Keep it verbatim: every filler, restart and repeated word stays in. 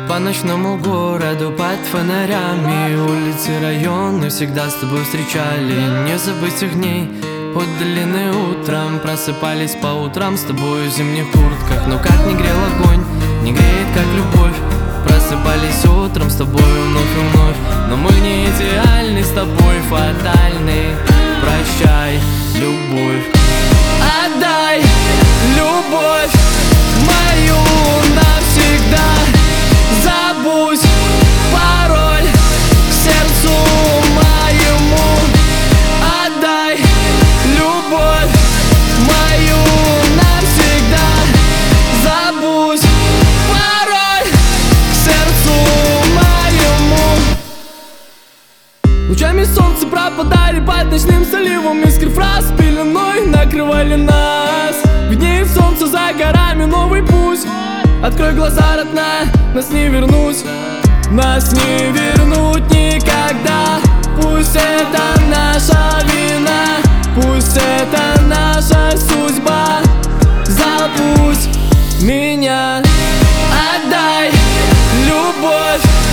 По ночному городу под фонарями, улицы, районы всегда с тобой встречали. Не забыть их дней, отдаленные утром, просыпались по утрам с тобой в зимних куртках. Но как не грел огонь, не греет как любовь. Просыпались утром с тобой вновь и вновь. Но мы не идеальны, с тобой фатальны. Прощай, любовь. Отдай любовь мою навсегда. Забудь пароль к сердцу моему. Отдай любовь мою навсегда. Забудь пароль к сердцу моему. Лучами солнца пропадали под ночным заливом. Искры фраз пеленой накрывали нас. Виднеет солнце за горами новый путь. Открой глаза, родная, нас не вернуть. Нас не вернуть никогда. Пусть это наша вина, пусть это наша судьба. Забудь меня. Отдай любовь